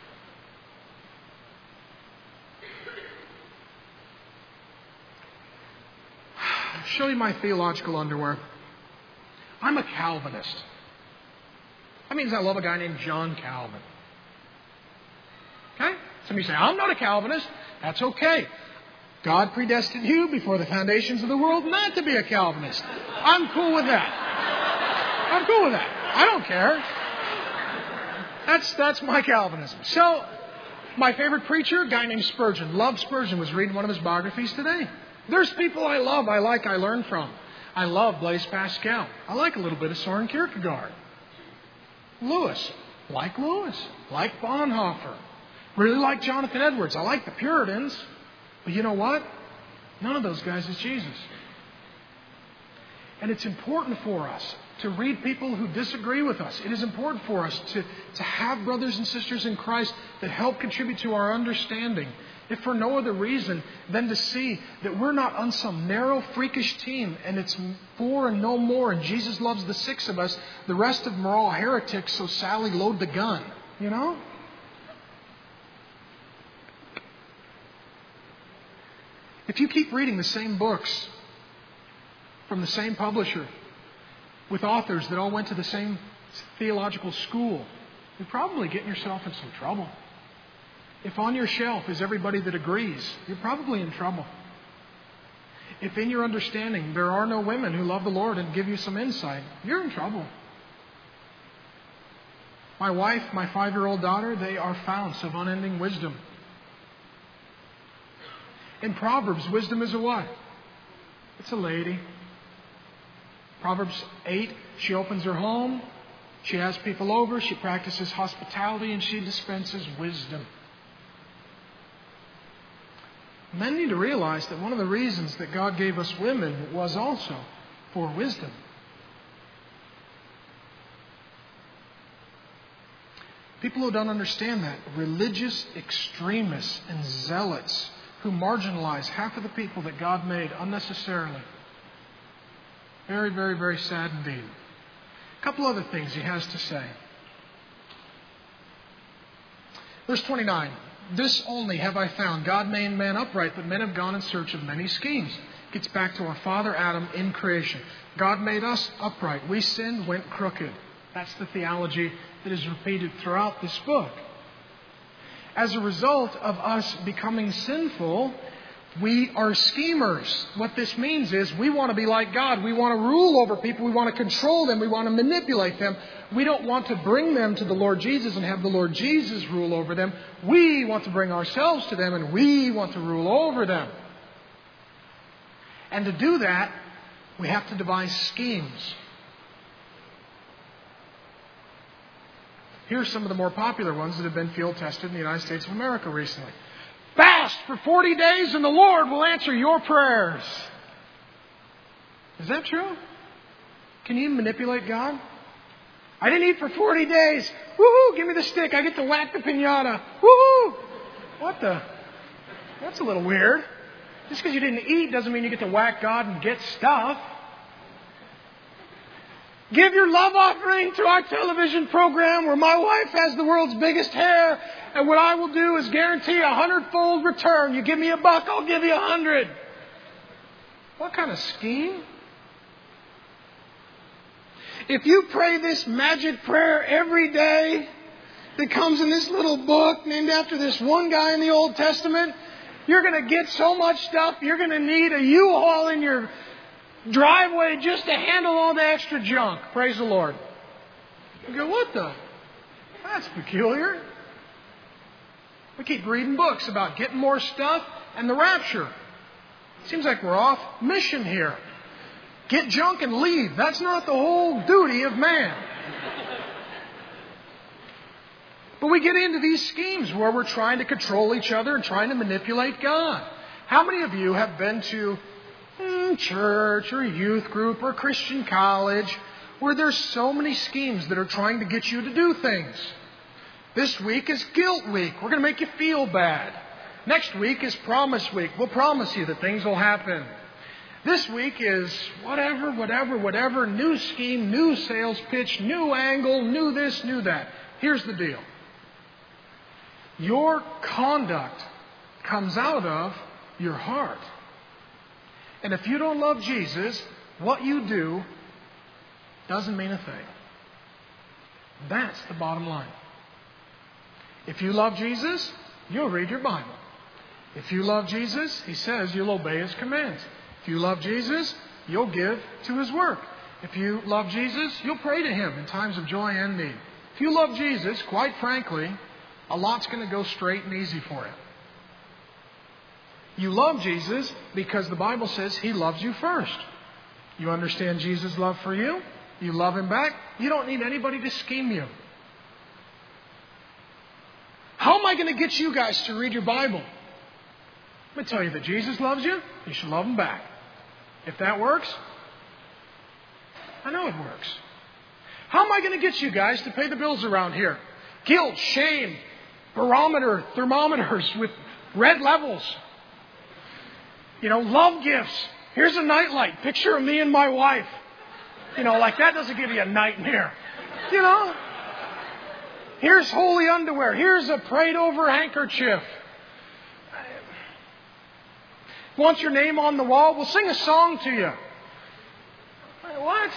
I'll show you my theological underwear. I'm a Calvinist. That means I love a guy named John Calvin. Okay? Some of you say, I'm not a Calvinist. That's okay. God predestined you before the foundations of the world not to be a Calvinist. I'm cool with that. I'm cool with that. I don't care. That's my Calvinism. So, my favorite preacher, a guy named Spurgeon. Love Spurgeon. Was reading one of his biographies today. There's people I love, I like, I learn from. I love Blaise Pascal. I like a little bit of Soren Kierkegaard. Lewis. Like Bonhoeffer. Really like Jonathan Edwards. I like the Puritans. But you know what? None of those guys is Jesus. And it's important for us to read people who disagree with us. It is important for us to have brothers and sisters in Christ that help contribute to our understanding, if for no other reason than to see that we're not on some narrow, freakish team, and it's 4 and no more, and Jesus loves the 6 of us. The rest of them are all heretics, so Sally, load the gun. You know? If you keep reading the same books from the same publisher, with authors that all went to the same theological school, you're probably getting yourself in some trouble. If on your shelf is everybody that agrees, you're probably in trouble. If in your understanding there are no women who love the Lord and give you some insight, you're in trouble. My wife, my 5-year-old daughter, they are founts of unending wisdom. In Proverbs, wisdom is a what? It's a lady. Proverbs 8, she opens her home, she has people over, she practices hospitality, and she dispenses wisdom. Men need to realize that one of the reasons that God gave us women was also for wisdom. People who don't understand that, religious extremists and zealots who marginalize half of the people that God made unnecessarily. Very, very, very sad indeed. A couple other things he has to say. Verse 29. This only have I found. God made man upright, but men have gone in search of many schemes. Gets back to our father Adam in creation. God made us upright. We sinned, went crooked. That's the theology that is repeated throughout this book. As a result of us becoming sinful, we are schemers. What this means is we want to be like God. We want to rule over people. We want to control them. We want to manipulate them. We don't want to bring them to the Lord Jesus and have the Lord Jesus rule over them. We want to bring ourselves to them, and we want to rule over them. And to do that, we have to devise schemes. Here are some of the more popular ones that have been field tested in the United States of America recently. Fast for 40 days and the Lord will answer your prayers. Is that true? Can you manipulate God? I didn't eat for 40 days. Woohoo! Give me the stick. I get to whack the piñata. Woohoo! What the? That's a little weird. Just because you didn't eat doesn't mean you get to whack God and get stuff. Give your love offering to our television program where my wife has the world's biggest hair, and what I will do is guarantee 100-fold return. You give me $1, I'll give you 100. What kind of scheme? If you pray this magic prayer every day that comes in this little book named after this one guy in the Old Testament, you're going to get so much stuff, you're going to need a U-Haul in your driveway just to handle all the extra junk. Praise the Lord. You go, what the? That's peculiar. We keep reading books about getting more stuff and the rapture. Seems like we're off mission here. Get junk and leave. That's not the whole duty of man. But we get into these schemes where we're trying to control each other and trying to manipulate God. How many of you have been to church or a youth group or a Christian college where there's so many schemes that are trying to get you to do things? This week is guilt week. We're going to make you feel bad. Next week is promise week. We'll promise you that things will happen. This week is whatever, new scheme, new sales pitch, new angle, new this, new that. Here's the deal. Your conduct comes out of your heart. And if you don't love Jesus, what you do doesn't mean a thing. That's the bottom line. If you love Jesus, you'll read your Bible. If you love Jesus, He says you'll obey His commands. If you love Jesus, you'll give to His work. If you love Jesus, you'll pray to Him in times of joy and need. If you love Jesus, quite frankly, a lot's going to go straight and easy for you. You love Jesus because the Bible says He loves you first. You understand Jesus' love for you. You love Him back. You don't need anybody to scheme you. How am I going to get you guys to read your Bible? Let me tell you that Jesus loves you. You should love Him back. If that works, I know it works. How am I going to get you guys to pay the bills around here? Guilt, shame, barometer, thermometers with red levels. Love gifts. Here's a nightlight. Picture of me and my wife. Like that doesn't give you a nightmare. Here's holy underwear. Here's a prayed over handkerchief. Want your name on the wall? We'll sing a song to you. What?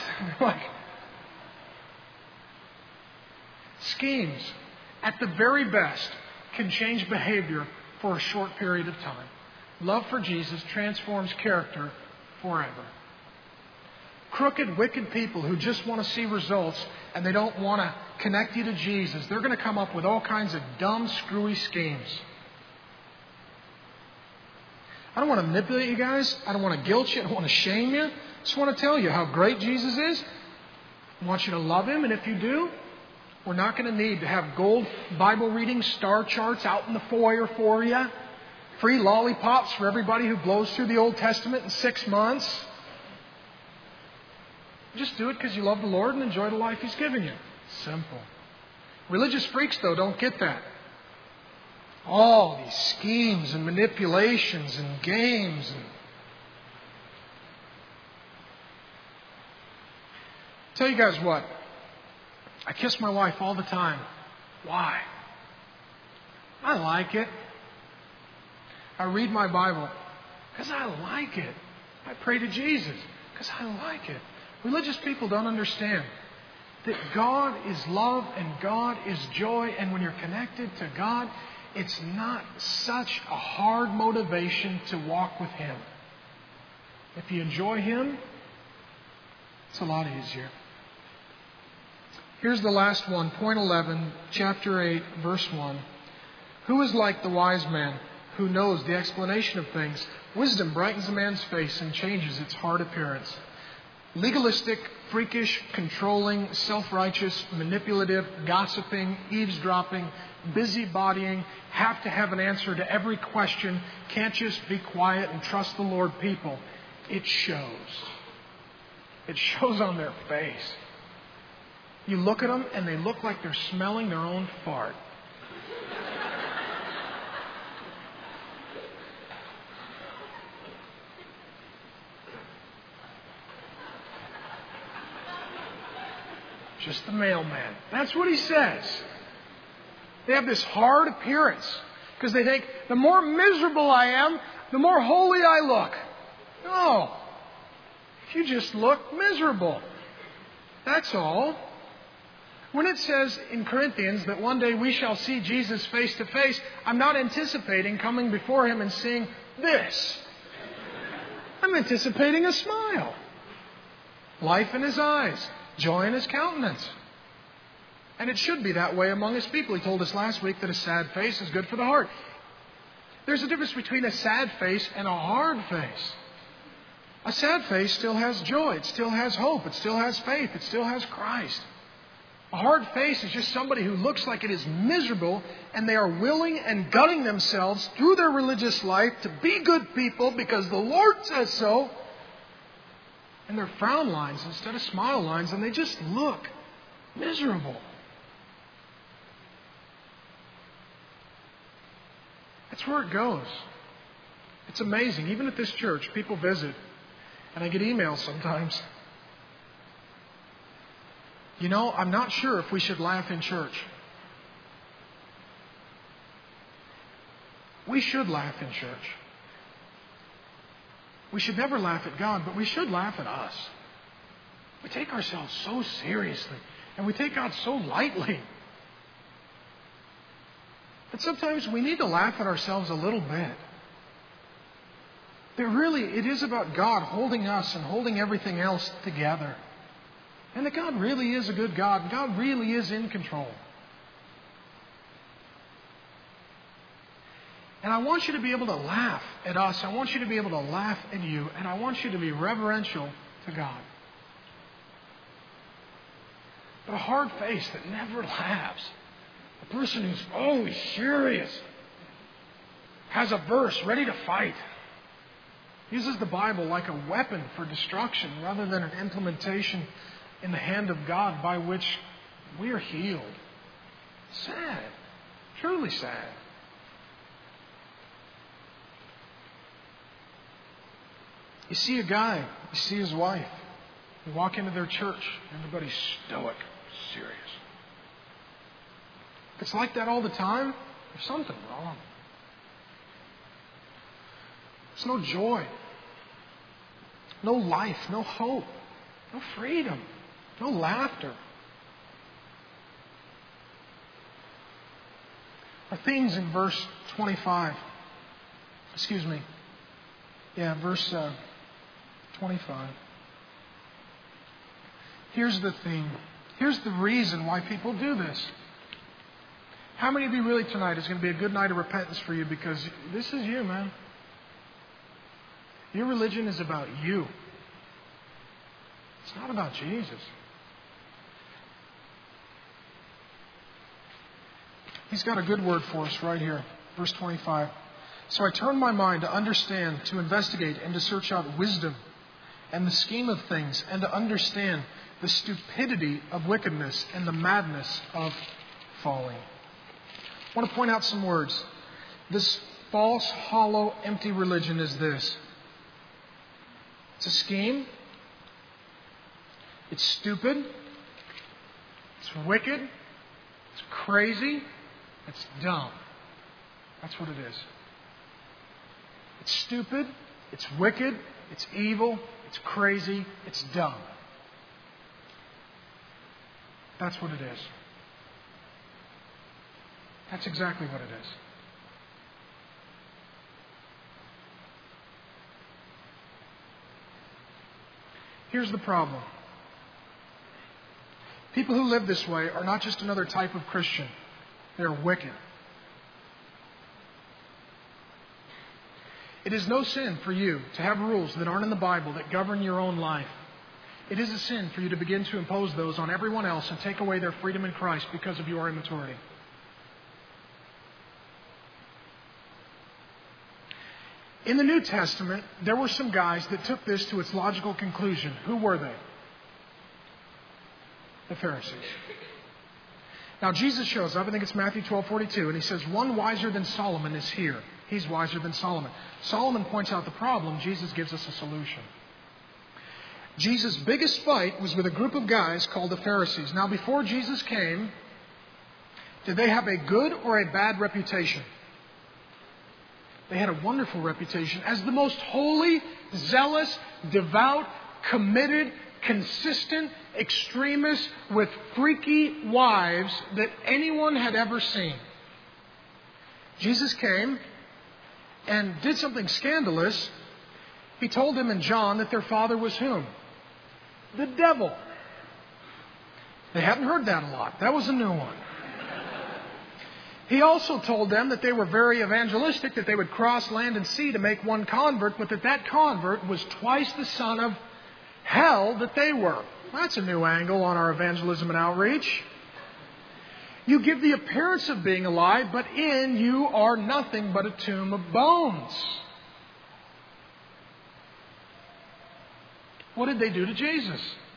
Schemes, at the very best, can change behavior for a short period of time. Love for Jesus transforms character forever. Crooked, wicked people who just want to see results and they don't want to connect you to Jesus, they're going to come up with all kinds of dumb, screwy schemes. I don't want to manipulate you guys. I don't want to guilt you. I don't want to shame you. I just want to tell you how great Jesus is. I want you to love Him. And if you do, we're not going to need to have gold Bible reading star charts out in the foyer for you. Free lollipops for everybody who blows through the Old Testament in 6 months. Just do it because you love the Lord and enjoy the life He's given you. Simple. Religious freaks, though, don't get that. All these schemes and manipulations and games. Tell you guys what. I kiss my wife all the time. Why? I like it. I read my Bible because I like it. I pray to Jesus because I like it. Religious people don't understand that God is love and God is joy. And when you're connected to God, it's not such a hard motivation to walk with Him. If you enjoy Him, it's a lot easier. Here's the last one, point 11, chapter 8, verse 1. Who is like the wise man who knows the explanation of things? Wisdom brightens a man's face and changes its hard appearance. Legalistic, freakish, controlling, self-righteous, manipulative, gossiping, eavesdropping, busybodying, have to have an answer to every question, can't just be quiet and trust the Lord people. It shows. It shows on their face. You look at them and they look like they're smelling their own fart. Just the mailman. That's what he says. They have this hard appearance because they think the more miserable I am, the more holy I look. No. You just look miserable. That's all. When it says in Corinthians that one day we shall see Jesus face to face, I'm not anticipating coming before Him and seeing this. I'm anticipating a smile. Life in His eyes. Joy in His countenance. And it should be that way among His people. He told us last week that a sad face is good for the heart. There's a difference between a sad face and a hard face. A sad face still has joy. It still has hope. It still has faith. It still has Christ. A hard face is just somebody who looks like it is miserable, and they are willing and gutting themselves through their religious life to be good people because the Lord says so. And they're frown lines instead of smile lines, and they just look miserable. That's where it goes. It's amazing. Even at this church, people visit, and I get emails sometimes. You know, I'm not sure if we should laugh in church. We should laugh in church. We should never laugh at God, but we should laugh at us. We take ourselves so seriously, and we take God so lightly. But sometimes we need to laugh at ourselves a little bit. It is about God holding us and holding everything else together. And that God really is a good God. And God really is in control. And I want you to be able to laugh at us. I want you to be able to laugh at you. And I want you to be reverential to God. But a hard face that never laughs. A person who's always serious. Has a verse ready to fight. Uses the Bible like a weapon for destruction rather than an implementation in the hand of God by which we are healed. Sad. Truly sad. You see a guy, you see his wife. You walk into their church, everybody's stoic, serious. If it's like that all the time, there's something wrong. There's no joy, no life, no hope, no freedom, no laughter. Our themes in verse 25. Verse 25. Here's the theme. Here's the reason why people do this. How many of you really tonight is going to be a good night of repentance for you because this is you, man? Your religion is about you. It's not about Jesus. He's got a good word for us right here. Verse 25. So I turned my mind to understand, to investigate, and to search out wisdom and the scheme of things, and to understand the stupidity of wickedness and the madness of folly. I want to point out some words. This false, hollow, empty religion is this. It's a scheme. It's stupid. It's wicked. It's crazy. It's dumb. That's what it is. It's stupid. It's wicked. It's evil. It's crazy. It's dumb. That's what it is. That's exactly what it is. Here's the problem. People who live this way are not just another type of Christian. They're wicked. It is no sin for you to have rules that aren't in the Bible that govern your own life. It is a sin for you to begin to impose those on everyone else and take away their freedom in Christ because of your immaturity. In the New Testament, there were some guys that took this to its logical conclusion. Who were they? The Pharisees. Now, Jesus shows up, I think it's Matthew 12:42, and he says, one wiser than Solomon is here. He's wiser than Solomon. Solomon points out the problem. Jesus gives us a solution. Jesus' biggest fight was with a group of guys called the Pharisees. Now, before Jesus came, did they have a good or a bad reputation? They had a wonderful reputation as the most holy, zealous, devout, committed, consistent extremists with freaky wives that anyone had ever seen. Jesus came and did something scandalous. He told them in John that their father was whom? The devil. They hadn't heard that a lot. That was a new one. He also told them that they were very evangelistic, that they would cross land and sea to make one convert, but that convert was twice the son of hell that they were. That's a new angle on our evangelism and outreach. You give the appearance of being alive, but in you are nothing but a tomb of bones. What did they do to Jesus?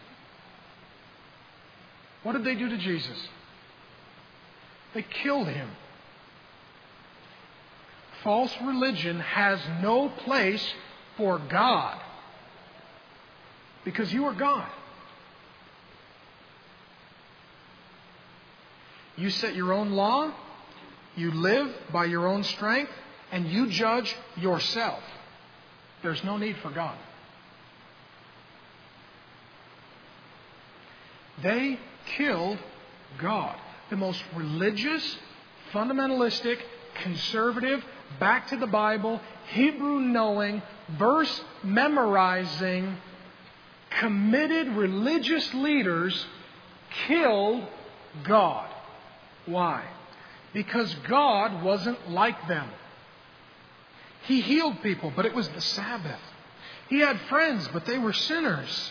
What did they do to Jesus? They killed Him. False religion has no place for God, because you are God. You set your own law, you live by your own strength, and you judge yourself. There's no need for God. They killed God. The most religious, fundamentalistic, conservative, back to the Bible, Hebrew knowing, verse memorizing, committed religious leaders killed God. Why? Because God wasn't like them. He healed people, but it was the Sabbath. He had friends, but they were sinners.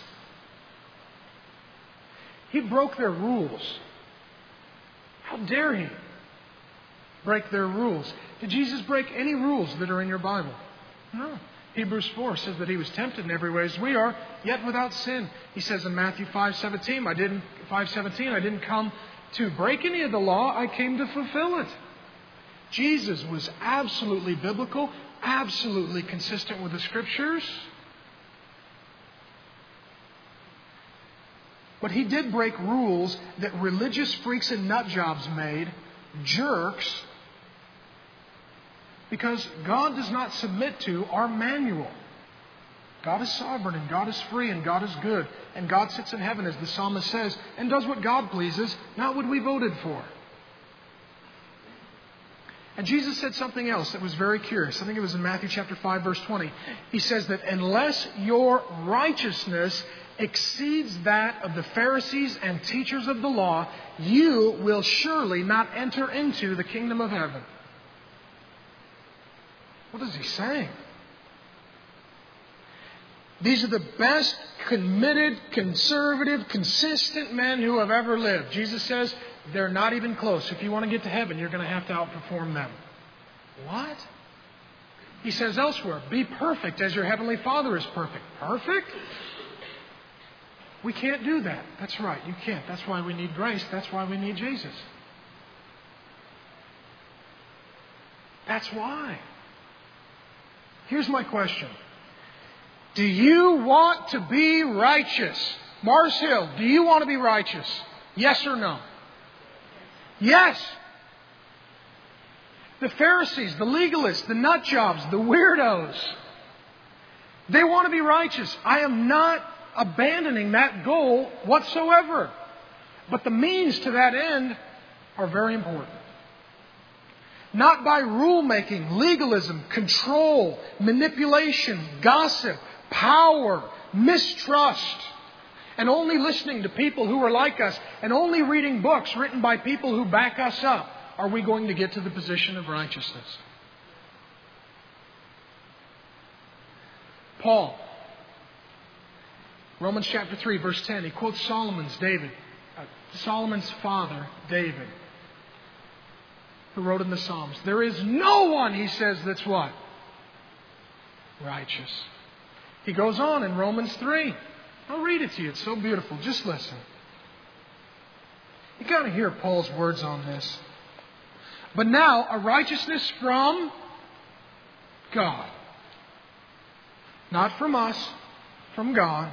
He broke their rules. How dare He break their rules? Did Jesus break any rules that are in your Bible? No. Hebrews 4 says that He was tempted in every way as we are, yet without sin. He says in Matthew 5:17, I didn't come to break any of the law, I came to fulfill it. Jesus was absolutely biblical, absolutely consistent with the Scriptures. But He did break rules that religious freaks and nutjobs made, jerks, because God does not submit to our manual. God is sovereign, and God is free, and God is good, and God sits in heaven, as the psalmist says, and does what God pleases, not what we voted for. And Jesus said something else that was very curious. I think it was in Matthew chapter 5, verse 20. He says that unless your righteousness exceeds that of the Pharisees and teachers of the law, you will surely not enter into the kingdom of heaven. What is He saying? These are the best, committed, conservative, consistent men who have ever lived. Jesus says they're not even close. If you want to get to heaven, you're going to have to outperform them. What? He says elsewhere, be perfect as your heavenly Father is perfect. Perfect? We can't do that. That's right, you can't. That's why we need grace. That's why we need Jesus. That's why. Here's my question. Do you want to be righteous? Mars Hill, do you want to be righteous? Yes or no? Yes. The Pharisees, the legalists, the nutjobs, the weirdos, they want to be righteous. I am not abandoning that goal whatsoever. But the means to that end are very important. Not by rule-making, legalism, control, manipulation, gossip, power, mistrust, and only listening to people who are like us, and only reading books written by people who back us up, are we going to get to the position of righteousness. Paul, Romans chapter 3, verse 10, he quotes Solomon's father, David, who wrote in the Psalms. There is no one, he says, that's what? Righteous. He goes on in Romans 3. I'll read it to you. It's so beautiful. Just listen. You got to hear Paul's words on this. But now, a righteousness from God. Not from us, from God.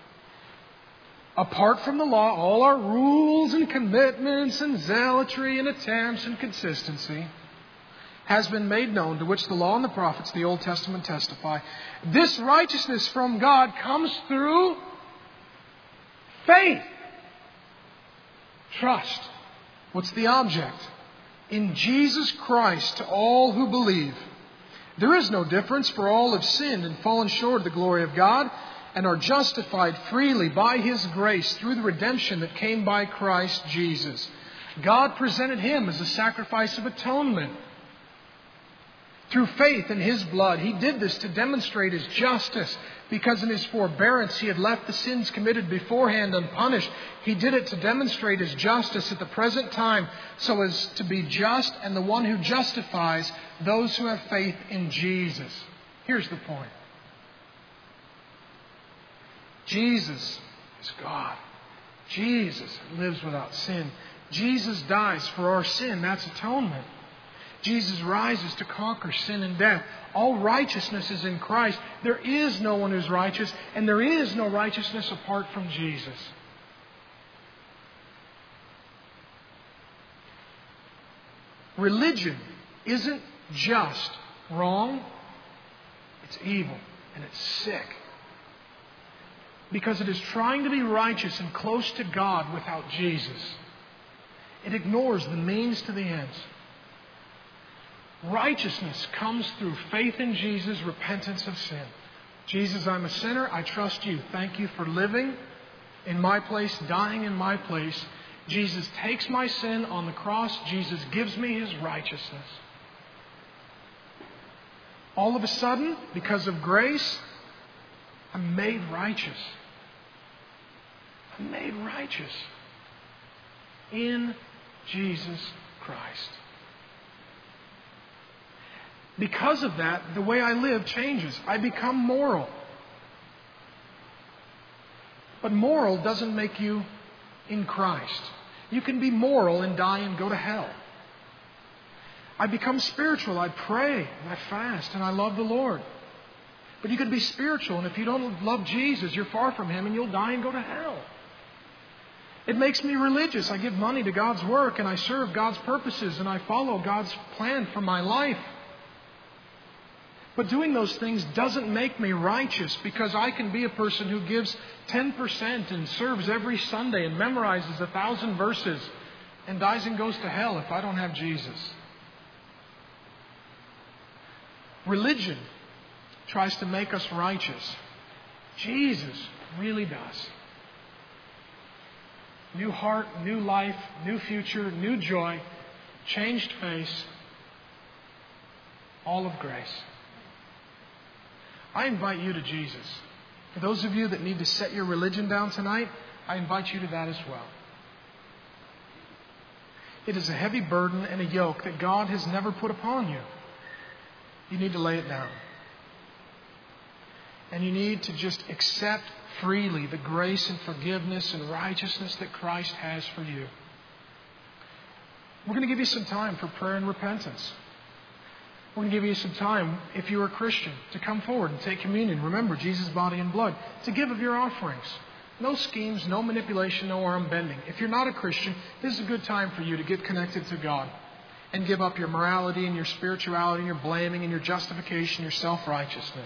Apart from the law, all our rules and commitments and zealotry and attempts and consistency has been made known, to which the law and the prophets, the Old Testament, testify. This righteousness from God comes through faith. Trust. What's the object? In Jesus Christ to all who believe. There is no difference, for all have sinned and fallen short of the glory of God, and are justified freely by His grace through the redemption that came by Christ Jesus. God presented Him as a sacrifice of atonement. Through faith in His blood, He did this to demonstrate His justice, because in His forbearance He had left the sins committed beforehand unpunished. He did it to demonstrate His justice at the present time, so as to be just and the one who justifies those who have faith in Jesus. Here's the point. Jesus is God. Jesus lives without sin. Jesus dies for our sin. That's atonement. Jesus rises to conquer sin and death. All righteousness is in Christ. There is no one who's righteous, and there is no righteousness apart from Jesus. Religion isn't just wrong, it's evil, and it's sick. Because it is trying to be righteous and close to God without Jesus. It ignores the means to the ends. Righteousness comes through faith in Jesus, repentance of sin. Jesus, I'm a sinner. I trust You. Thank You for living in my place, dying in my place. Jesus takes my sin on the cross. Jesus gives me His righteousness. All of a sudden, because of grace, I'm made righteous. I'm made righteous in Jesus Christ. Because of that, the way I live changes. I become moral. But moral doesn't make you in Christ. You can be moral and die and go to hell. I become spiritual. I pray and I fast and I love the Lord. But you can be spiritual, and if you don't love Jesus, you're far from Him and you'll die and go to hell. It makes me religious. I give money to God's work and I serve God's purposes and I follow God's plan for my life. But doing those things doesn't make me righteous, because I can be a person who gives 10% and serves every Sunday and memorizes 1,000 verses and dies and goes to hell if I don't have Jesus. Religion tries to make us righteous. Jesus really does. New heart, new life, new future, new joy, changed face, all of grace. I invite you to Jesus. For those of you that need to set your religion down tonight, I invite you to that as well. It is a heavy burden and a yoke that God has never put upon you. You need to lay it down. And you need to just accept freely the grace and forgiveness and righteousness that Christ has for you. We're going to give you some time for prayer and repentance. We're going to give you some time, if you're a Christian, to come forward and take communion. Remember, Jesus' body and blood. To give of your offerings. No schemes, no manipulation, no arm bending. If you're not a Christian, this is a good time for you to get connected to God. And give up your morality and your spirituality and your blaming and your justification, your self-righteousness.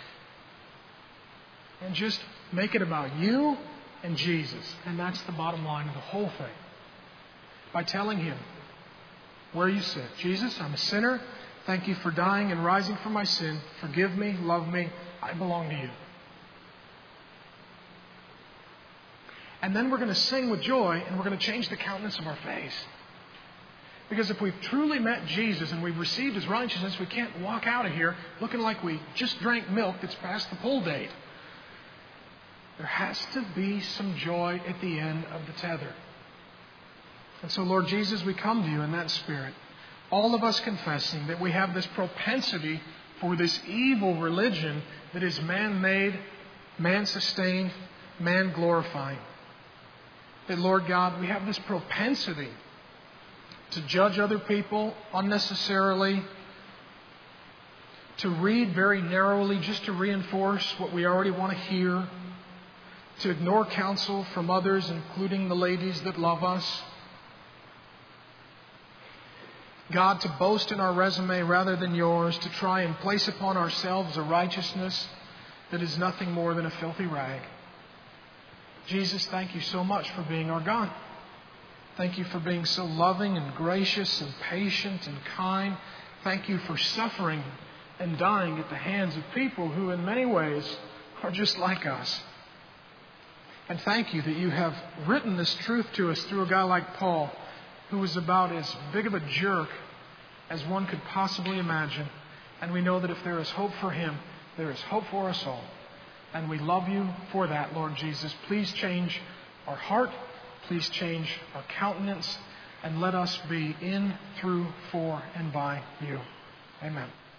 And just make it about you and Jesus. And that's the bottom line of the whole thing. By telling Him where you sit. Jesus, I'm a sinner. Thank You for dying and rising from my sin. Forgive me, love me. I belong to You. And then we're going to sing with joy, and we're going to change the countenance of our face. Because if we've truly met Jesus and we've received His righteousness, we can't walk out of here looking like we just drank milk that's past the pull date. There has to be some joy at the end of the tether. And so, Lord Jesus, we come to You in that spirit. All of us confessing that we have this propensity for this evil religion that is man-made, man-sustained, man-glorifying. That, Lord God, we have this propensity to judge other people unnecessarily, to read very narrowly just to reinforce what we already want to hear, to ignore counsel from others, including the ladies that love us. God, to boast in our resume rather than Yours, to try and place upon ourselves a righteousness that is nothing more than a filthy rag. Jesus, thank You so much for being our God. Thank You for being so loving and gracious and patient and kind. Thank You for suffering and dying at the hands of people who in many ways are just like us. And thank you that you have written this truth to us through a guy like Paul, who was about as big of a jerk as one could possibly imagine. And we know that if there is hope for him, there is hope for us all. And we love you for that, Lord Jesus. Please change our heart. Please change our countenance. And let us be in, through, for, and by you. Amen.